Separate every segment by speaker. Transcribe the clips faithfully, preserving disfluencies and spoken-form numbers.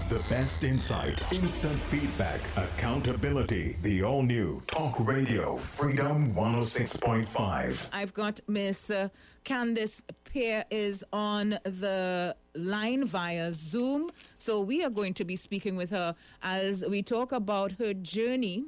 Speaker 1: The best insight, instant feedback, accountability. The all-new Talk Radio Freedom one oh six point five.
Speaker 2: I've got Miss uh, Candice Pear is on the line via Zoom. So we are going to be speaking with her as we talk about her journey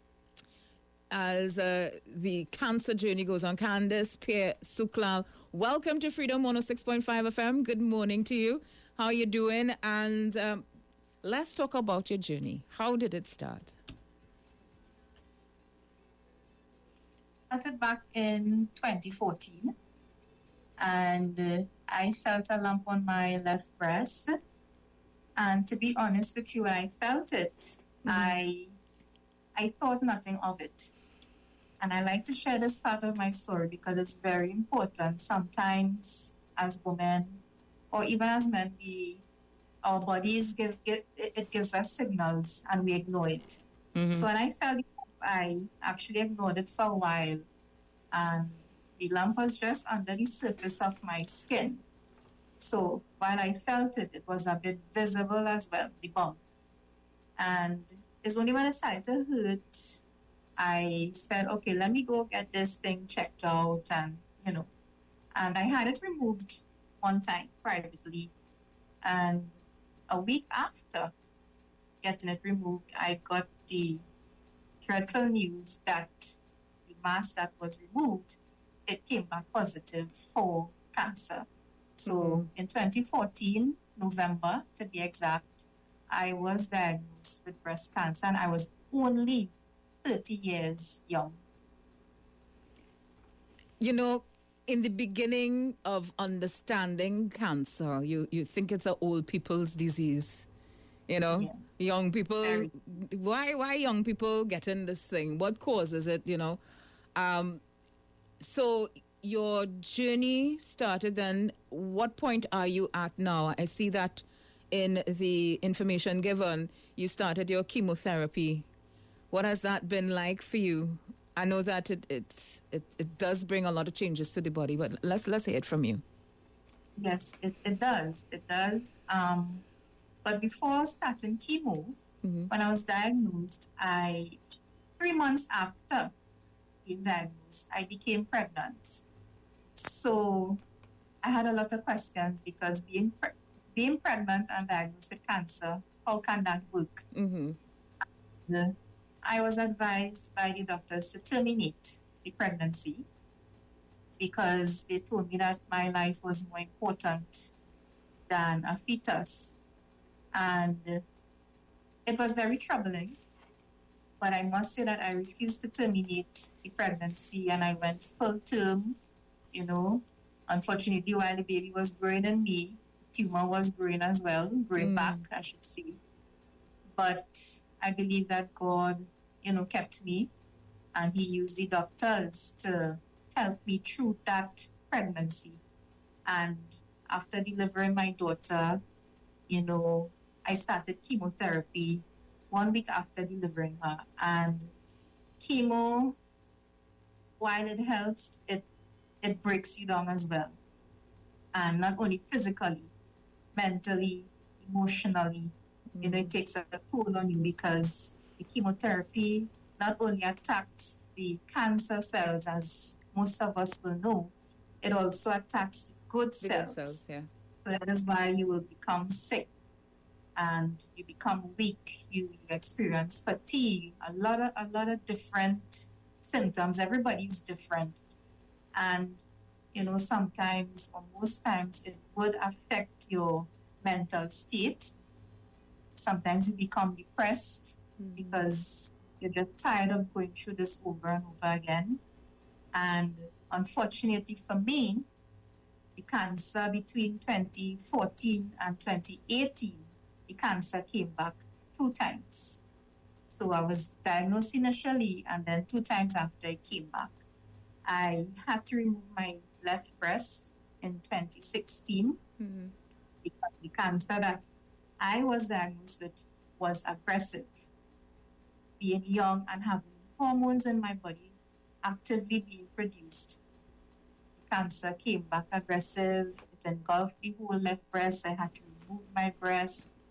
Speaker 2: as uh, the cancer journey goes on. Candice Pear Suklal, welcome to Freedom one oh six point five F M. Good morning to you. How are you doing? And um, let's talk about your journey. How did it start?
Speaker 3: Started back in twenty fourteen, and uh, I felt a lump on my left breast. And to be honest with you, when I felt it, mm-hmm. I I thought nothing of it. And I like to share this part of my story because it's very important. Sometimes, as women, or even as men, we our bodies give, give it gives us signals, and we ignore it. Mm-hmm. So when I felt it, I actually ignored it for a while, and the lump was just under the surface of my skin. So while I felt it, it was a bit visible as well, the bump. And it's only when it started to hurt, I said, okay, let me go get this thing checked out, and, you know, and I had it removed one time privately. And a week after getting it removed, I got the dreadful news that the mass that was removed, it came back positive for cancer. So mm-hmm. in twenty fourteen, November to be exact, I was diagnosed with breast cancer, and I was only thirty years young.
Speaker 2: You know, in the beginning of understanding cancer, you, you think it's an old people's disease. You know, yes. young people, Very. why why young people getting this thing? What causes it, you know? Um, so your journey started then. What point are you at now? I see that in the information given, you started your chemotherapy. What has that been like for you? I know that it it's, it it does bring a lot of changes to the body, but let's let's hear it from you.
Speaker 3: Yes, it, it does. It does. Um, but before starting chemo, mm-hmm. when I was diagnosed, I three months after being diagnosed, I became pregnant. So I had a lot of questions because being pre- being pregnant and diagnosed with cancer, how can that work? Mm-hmm. And, uh, I was advised by the doctors to terminate the pregnancy because they told me that my life was more important than a fetus. And uh, it was very troubling. But I must say that I refused to terminate the pregnancy, and I went full term, you know. Unfortunately, while the baby was growing in me, tumor was growing as well, growing mm. back, I should say. But I believe that God, you know, kept me, and He used the doctors to help me through that pregnancy. And after delivering my daughter, you know, I started chemotherapy one week after delivering her. And chemo, while it helps, it it breaks you down as well. And not only physically, mentally, emotionally, you know, it takes a toll on you because the chemotherapy not only attacks the cancer cells, as most of us will know, it also attacks good cells. Good cells, yeah. So that is why you will become sick and you become weak. You, you experience fatigue, a lot of a lot of different symptoms. Everybody's different, and you know, sometimes or most times it would affect your mental state. Sometimes you become depressed mm-hmm. because you're just tired of going through this over and over again. And unfortunately for me, the cancer between twenty fourteen and twenty eighteen, the cancer came back two times. So I was diagnosed initially, and then two times after it came back. I had to remove my left breast in twenty sixteen mm-hmm. because the cancer that I was diagnosed with was aggressive. Being young and having hormones in my body actively being produced. The cancer came back aggressive. It engulfed the whole left breast. I had to remove my breast.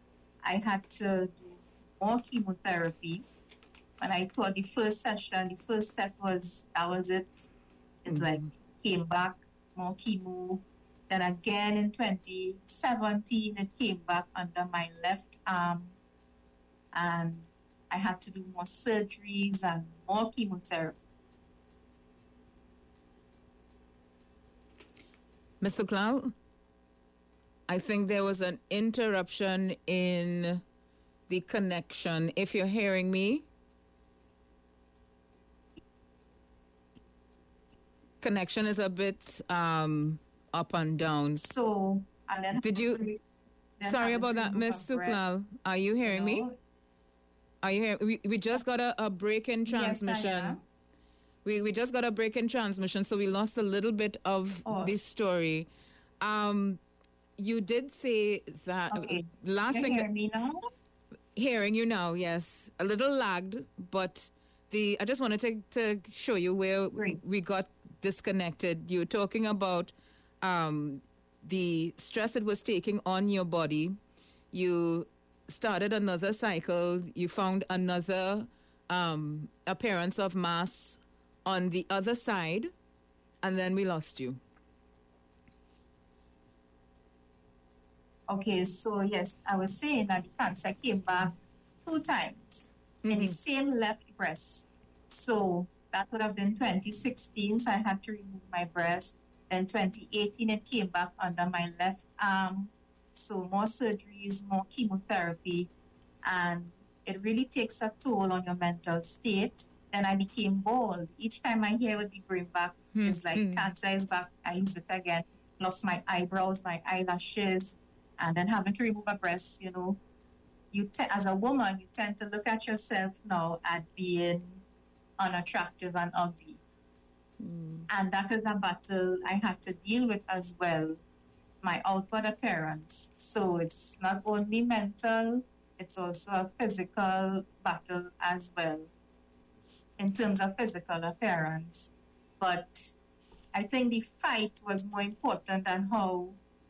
Speaker 3: I had to do more chemotherapy. When I thought the first session, the first set was, that was it. It's mm-hmm. like, came back, more chemo. Then again in twenty seventeen, it came back under my left arm. And I had to do more surgeries and more chemotherapy.
Speaker 2: Mister Clow, I think there was an interruption in the connection. If you're hearing me, connection is a bit um, up and down.
Speaker 3: So, and then
Speaker 2: did you? Sorry about that, Miss Suklal. Are you hearing you know, me? Are you hearing? We we just got a, a break in transmission.
Speaker 3: Yes,
Speaker 2: we we just got a break in transmission, so we lost a little bit of oh. the story. Um, you did say that
Speaker 3: okay.
Speaker 2: last
Speaker 3: you
Speaker 2: thing.
Speaker 3: Hear me now?
Speaker 2: Hearing you now, yes, a little lagged, but the I just wanted to to show you where
Speaker 3: Great.
Speaker 2: we got disconnected. You were talking about um, the stress it was taking on your body. You started another cycle. You found another um, appearance of mass on the other side, and then we lost you.
Speaker 3: Okay, so yes, I was saying that the cancer came back two times mm-hmm. in the same left breast. So that would have been twenty sixteen, so I had to remove my breast. Then twenty eighteen, it came back under my left arm. So more surgeries, more chemotherapy, and it really takes a toll on your mental state. Then I became bald. Each time my hair would be growing back, mm-hmm. it's like cancer is back. I lose it again. Lost my eyebrows, my eyelashes, and then having to remove a breast. You know, you te- as a woman, you tend to look at yourself now at being unattractive and ugly. Mm. And that is a battle I had to deal with as well, my outward appearance. So it's not only mental, it's also a physical battle as well, in terms of physical appearance. But I think the fight was more important than how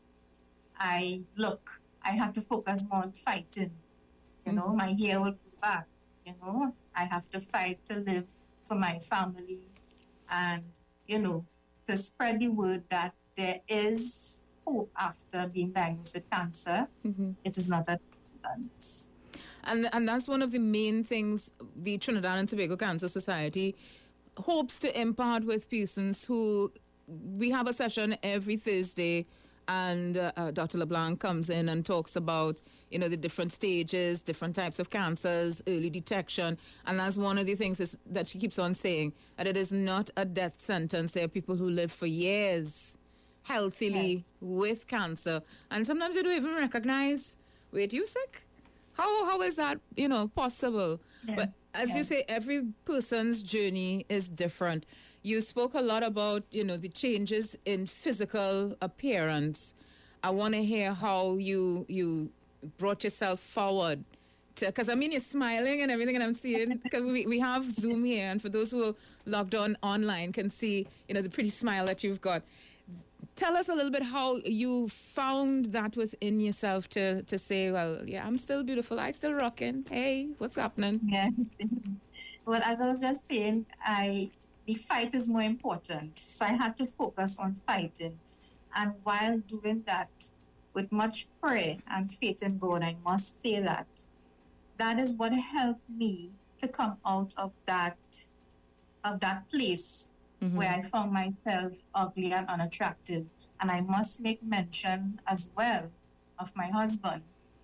Speaker 3: I look. I had to focus more on fighting. You know, mm-hmm. my hair will go back. You know, I have to fight to live for my family and, you know, to spread the word that there is hope after being diagnosed with cancer. Mm-hmm. It is not a distance.
Speaker 2: And, and that's one of the main things the Trinidad and Tobago Cancer Society hopes to impart with persons who, we have a session every Thursday, and uh, uh, Doctor LeBlanc comes in and talks about, you know, the different stages, different types of cancers, early detection. And that's one of the things is, that she keeps on saying, that it is not a death sentence. There are people who live for years healthily yes. with cancer. And sometimes they don't even recognize, wait, you sick? How How is that, you know, possible? Yeah. But as yeah. you say, every person's journey is different. You spoke a lot about, you know, the changes in physical appearance. I want to hear how you you brought yourself forward. Because, I mean, you're smiling and everything, and I'm seeing, because we, we have Zoom here, and for those who are logged on online can see, you know, the pretty smile that you've got. Tell us a little bit how you found that within yourself to, to say, well, yeah, I'm still beautiful. I still rocking. Hey, what's happening?
Speaker 3: Yeah. Well, as I was just saying, I... the fight is more important. So I had to focus on fighting. And while doing that, with much prayer and faith in God, I must say that that is what helped me to come out of that of that place mm-hmm. where I found myself ugly and unattractive. And I must make mention as well of my husband.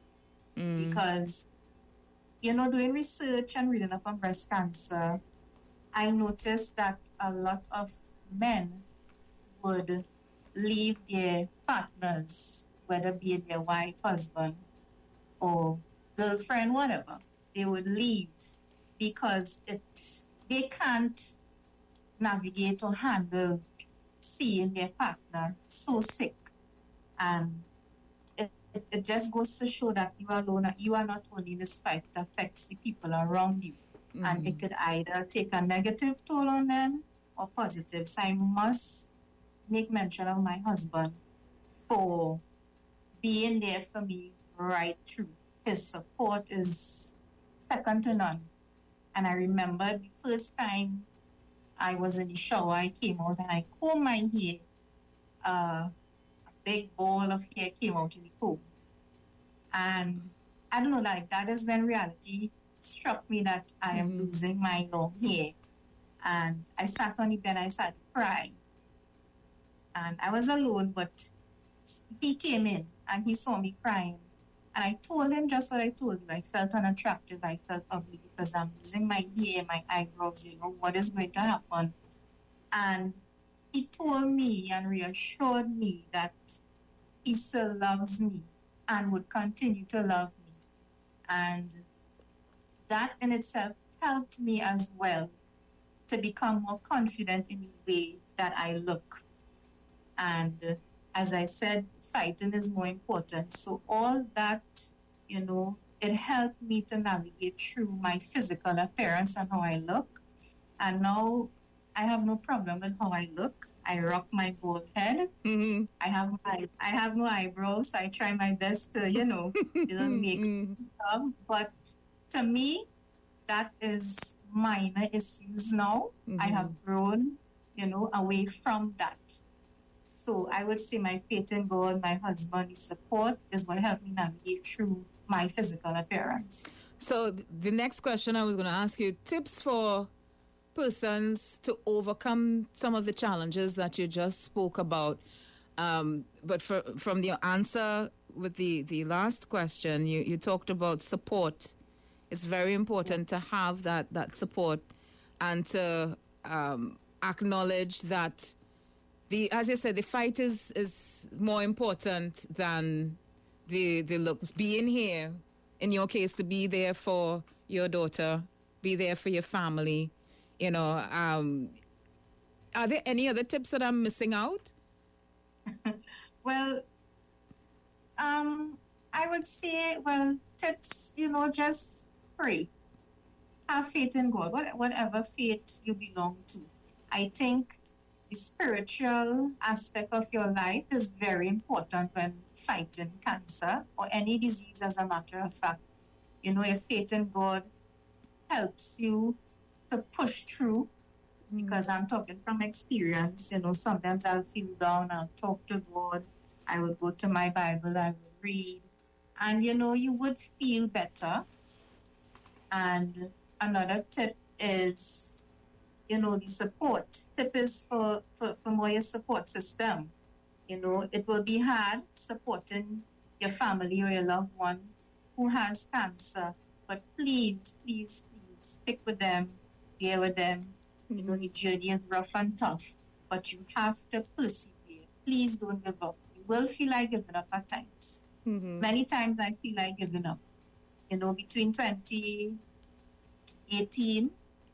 Speaker 3: Mm. Because, you know, doing research and reading up on breast cancer, I noticed that a lot of men would leave their partners, whether be it their wife, husband, or girlfriend, whatever. They would leave because it they can't navigate or handle seeing their partner so sick. And it, it, it just goes to show that you alone, you are not only in this fight, it affects the people around you. Mm-hmm. And it could either take a negative toll on them or positive. So I must make mention of my husband for being there for me right through. his support is second to none. And I remember the first time I was in the shower, I came out and I combed my hair. Uh, a big ball of hair came out in the comb. And I don't know, like that is when reality struck me that I am mm-hmm. losing my long hair. And I sat on the bed, I started crying. And I was alone, but he came in and he saw me crying. And I told him just what I told you. I felt unattractive. I felt ugly because I'm losing my hair, my eyebrows, you know, what is going to happen? And he told me and reassured me that he still loves me and would continue to love me. And that in itself helped me as well to become more confident in the way that I look. And uh, as I said, fighting is more important. So all that, you know, it helped me to navigate through my physical appearance and how I look. And now I have no problem with how I look. I rock my bald head. Mm-hmm. I have my, I have no eyebrows. So I try my best to, you know, little make stuff. But to me, that is minor issues now. Mm-hmm. I have grown, you know, away from that. So I would say my faith in God, my husband's support is what helped me navigate through my physical appearance.
Speaker 2: So the next question I was going to ask you, tips for persons to overcome some of the challenges that you just spoke about. Um, but for, from your answer with the, the last question, you, you talked about support. It's very important yeah. to have that, that support and to um, acknowledge that The, as you said, the fight is, is more important than the the looks. Being here, in your case, to be there for your daughter, be there for your family, you know. Um, are there any other tips that I'm missing out?
Speaker 3: Well, um, I would say, well, tips, you know, just pray. Have faith in God, whatever faith you belong to. I think the spiritual aspect of your life is very important when fighting cancer or any disease, as a matter of fact. You know, your faith in God helps you to push through, mm. because I'm talking from experience. You know, sometimes I'll feel down, I'll talk to God, I would go to my Bible, I would read, and, you know, you would feel better. And another tip is, you know, the support. Tip is for, for, for more your support system. You know, it will be hard supporting your family or your loved one who has cancer, but please, please, please stick with them, bear with them. Mm-hmm. You know, the journey is rough and tough, but you have to persevere. Please don't give up. You will feel like giving up at times. Mm-hmm. Many times I feel like giving up. You know, between twenty eighteen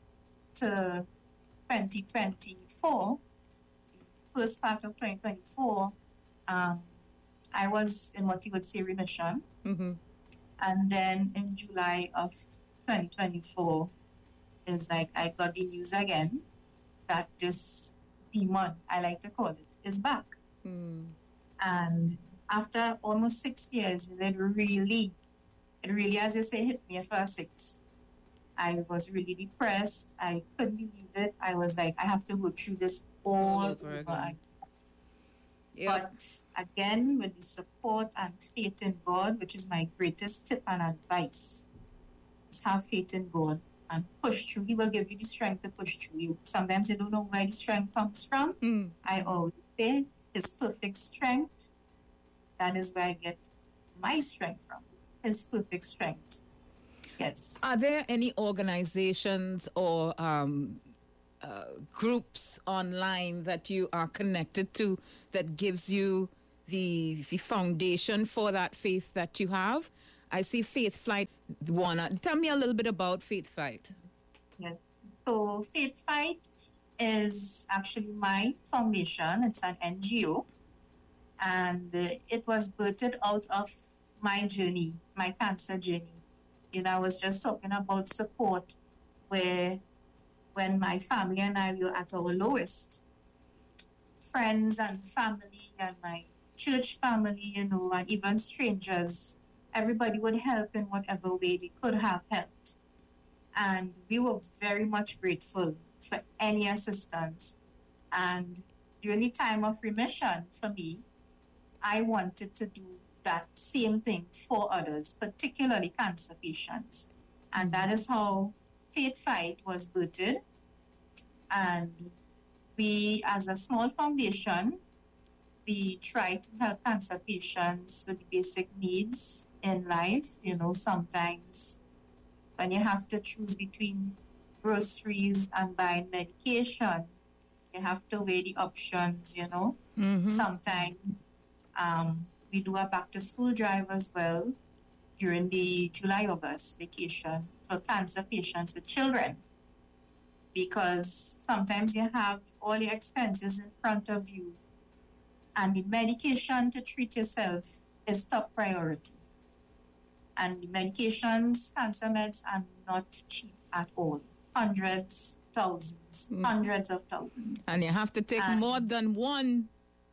Speaker 3: to twenty twenty-four, first part of twenty twenty-four, um, I was in what you would say remission. Mm-hmm. And then in July of twenty twenty-four, it's like I got the news again that this demon, I like to call it, is back. Mm. And after almost six years, it really, it really, as you say, hit me for a six. I was really depressed. I couldn't believe it. I was like, I have to go through this all, all over again. Yep. But again, with the support and faith in God, which is my greatest tip and advice, is have faith in God and push through. He will give you the strength to push through. You sometimes you don't know where the strength comes from. Mm. I always say His perfect strength. That is where I get my strength from. His perfect strength. Yes.
Speaker 2: Are there any organizations or um, uh, groups online that you are connected to that gives you the the foundation for that faith that you have? I see Faith Fight. Wanna tell me a little bit about Faith Fight?
Speaker 3: Yes. So Faith Fight is actually my foundation. It's an N G O, and uh, it was birthed out of my journey, my cancer journey. You know, I was just talking about support where when my family and I were at our lowest, friends and family and my church family, you know, and even strangers everybody would help in whatever way they could have helped. And we were very much grateful for any assistance. And during the time of remission for me, I wanted to do that same thing for others, particularly cancer patients. And that is how Faith Fight was birthed. And we, as a small foundation, we try to help cancer patients with basic needs in life. You know, sometimes when you have to choose between groceries and buying medication, you have to weigh the options, you know.
Speaker 2: Mm-hmm.
Speaker 3: Sometimes um, we do a back-to-school drive as well during the July-August vacation for cancer patients with children, because sometimes you have all the expenses in front of you and the medication to treat yourself is top priority. And the medications, cancer meds, are not cheap at all. Hundreds, thousands, mm. hundreds of thousands.
Speaker 2: And you have to take and more than one.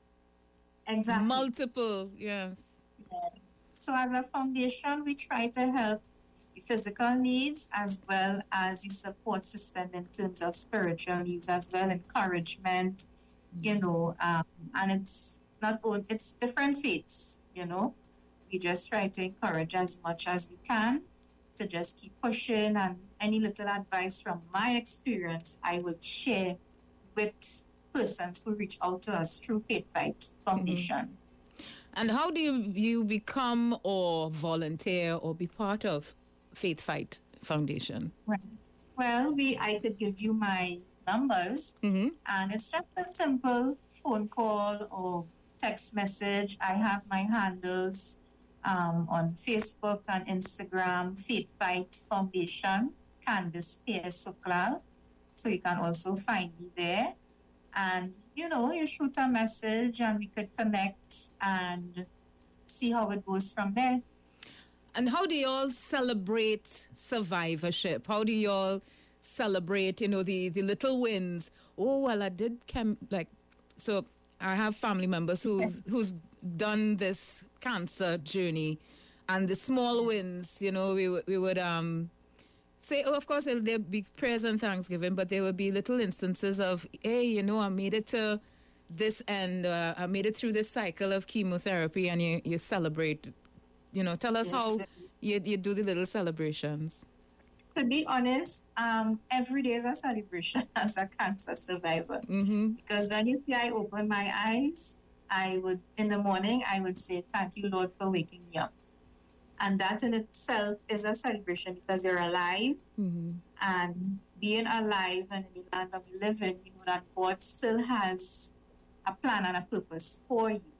Speaker 3: Exactly.
Speaker 2: Multiple, yes.
Speaker 3: Yeah. So as a foundation, we try to help the physical needs as well as the support system in terms of spiritual needs as well, encouragement, mm. you know, um, and it's not only, it's different faiths, you know. We just try to encourage as much as we can to just keep pushing, and any little advice from my experience, I would share with persons who reach out to us through Faith Fight Foundation.
Speaker 2: Mm-hmm. And how do you, you become or volunteer or be part of Faith Fight Foundation?
Speaker 3: Right. Well, we I could give you my numbers,
Speaker 2: mm-hmm.
Speaker 3: and it's just a simple phone call or text message. I have my handles um, on Facebook and Instagram, Faith Fight Foundation, Candice Pierce Suklal. So you can also find me there. And, you know, you shoot a message and we could connect and see how it goes from there.
Speaker 2: And how do you all celebrate survivorship? How do you all celebrate, you know, the, the little wins? Oh, well, I did, chem- like, so I have family members who've, who's done this cancer journey, and the small wins, you know, we, we would um say, oh, of course, there'd be prayers and thanksgiving, but there would be little instances of, hey, you know, I made it to this end, uh, I made it through this cycle of chemotherapy, and you, you celebrate. You know, tell us yes. how you, you do the little celebrations.
Speaker 3: To be honest, um, every day is a celebration as a cancer survivor.
Speaker 2: Mm-hmm.
Speaker 3: Because when you see I open my eyes, I would, in the morning, I would say, thank you, Lord, for waking me up. And that in itself is a celebration because you're alive.
Speaker 2: Mm-hmm.
Speaker 3: And being alive and in the land of the living, you know that God still has a plan and a purpose for you.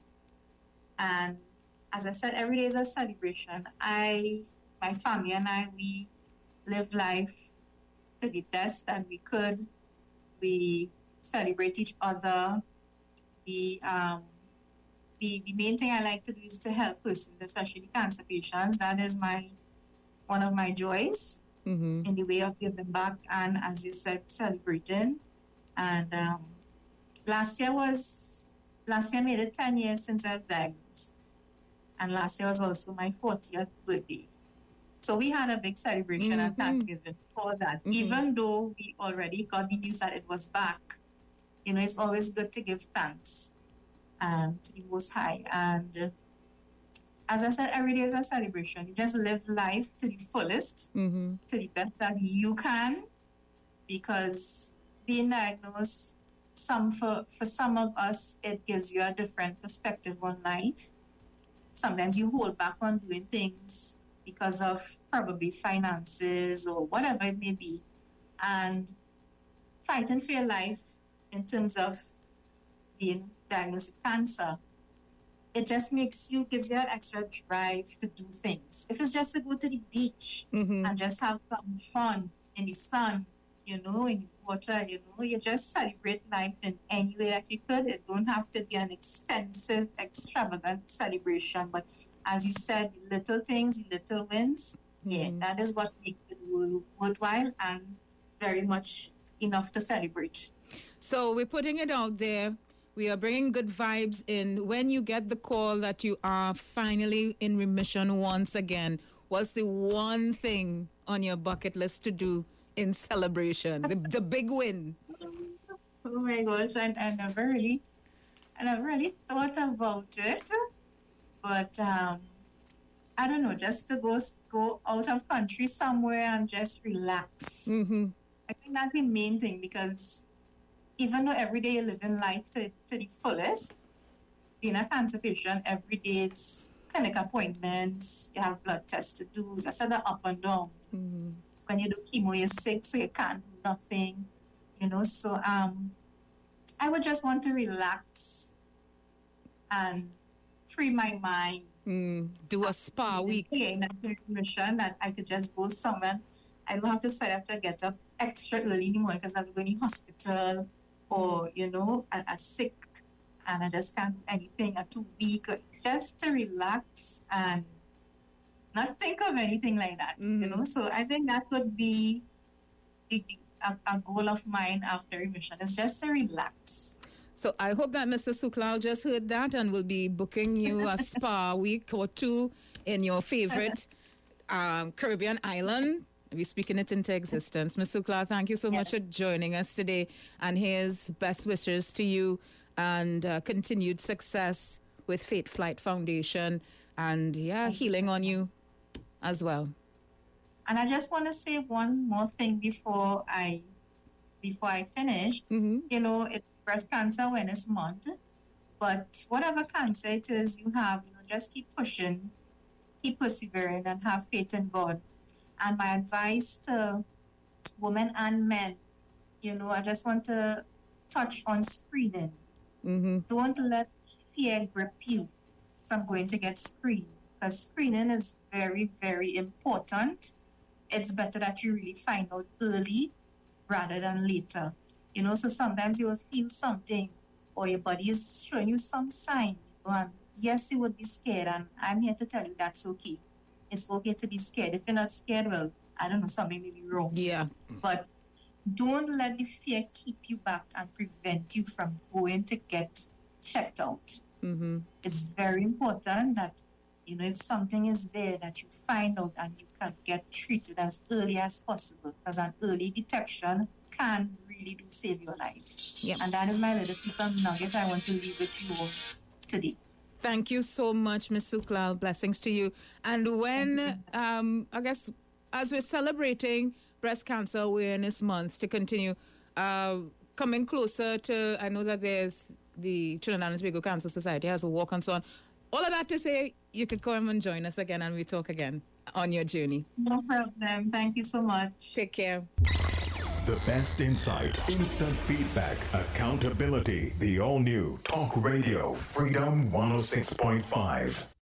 Speaker 3: And as I said, every day is a celebration. I, my family and I, we live life to the best that we could. We celebrate each other. The, um, the, the main thing I like to do is to help persons, especially cancer patients. That is my one of my joys
Speaker 2: mm-hmm.
Speaker 3: in the way of giving back and, as you said, celebrating. And um, last year was, last year I made it ten years since I was diagnosed. And last year was also my fortieth birthday. So we had a big celebration mm-hmm. and Thanksgiving for that. Mm-hmm. Even though we already got the news that it was back, you know, it's always good to give thanks um, to the Most High. And uh, as I said, every day is a celebration. You just live life to the fullest,
Speaker 2: mm-hmm.
Speaker 3: to the best that you can, because being diagnosed, some for, for some of us, it gives you a different perspective on life. Sometimes you hold back on doing things because of probably finances or whatever it may be. And fighting for your life in terms of being diagnosed with cancer, it just makes you, gives you an extra drive to do things. If it's just to go to the beach
Speaker 2: mm-hmm.
Speaker 3: and just have some fun in the sun, you know, in the water, you know, you just celebrate life in any way that you could. It don't have to be an expensive, extravagant celebration, but as you said, the little things, the little wins, mm-hmm. yeah, that is what makes it worthwhile and very much enough to celebrate.
Speaker 2: So we're putting it out there. We are bringing good vibes in. When you get the call that you are finally in remission once again, what's the one thing on your bucket list to do in celebration? The, the big win.
Speaker 3: Oh my gosh, I, I never really, I never really thought about it. But um, I don't know, just to go go out of country somewhere and just relax.
Speaker 2: Mm-hmm.
Speaker 3: I think that's the main thing, because even though every day you're living life to, to the fullest, being a cancer patient, every day is clinic appointments, you have blood tests to do, just the up and down.
Speaker 2: Mm-hmm.
Speaker 3: When you do chemo, you're sick, so you can't do nothing, you know. So um, I would just want to relax and free my mind.
Speaker 2: Mm, do a spa week.
Speaker 3: Yeah, in a mission that I could just go somewhere. I don't have to set up to get up extra early anymore because I'm going to hospital or, you know, a, a sick and I just can't do anything, a too weak. Just to relax and not think of anything like that, mm-hmm. you know. So I think that would be the, a, a goal of mine after remission, is just to relax.
Speaker 2: So I hope that Mister Suklal just heard that and will be booking you a spa week or two in your favorite um, Caribbean island. We're speaking it into existence. Miz Suklal, thank you so yeah. much for joining us today. And here's best wishes to you and uh, continued success with Faith Flight Foundation. And yeah, thank healing you. on you as well.
Speaker 3: And I just want to say one more thing before I before I finish.
Speaker 2: Mm-hmm.
Speaker 3: You know, it's Breast Cancer Awareness Month, but whatever cancer it is you have, you know, just keep pushing, keep persevering, and have faith in God. And my advice to women and men, you know, I just want to touch on screening.
Speaker 2: Mm-hmm.
Speaker 3: Don't let fear grip you from going to get screened, because screening is very, very important. It's better that you really find out early rather than later. You know, so sometimes you will feel something or your body is showing you some sign. You know, and yes, you would be scared. And I'm here to tell you that's okay. It's okay to be scared. If you're not scared, well, I don't know, something may be wrong.
Speaker 2: Yeah.
Speaker 3: But don't let the fear keep you back and prevent you from going to get checked out.
Speaker 2: Mm-hmm.
Speaker 3: It's very important that, you know, if something is there, that you find out and you can get treated as early as possible, because an early detection can really do save your life.
Speaker 2: Yep.
Speaker 3: And that is my little tip and nugget I want to leave with you all today.
Speaker 2: Thank you so much, Miz Suklal. Blessings to you. And when, um, I guess, as we're celebrating Breast Cancer Awareness Month to continue, uh, coming closer to, I know that there's the Trinidad and Tobago Cancer Society has a walk and so on. All of that to say, you could come and join us again and we talk again on your journey.
Speaker 3: No problem. Thank you so much.
Speaker 2: Take care.
Speaker 1: The best insight, instant feedback, accountability. The all-new Talk Radio Freedom one oh six point five.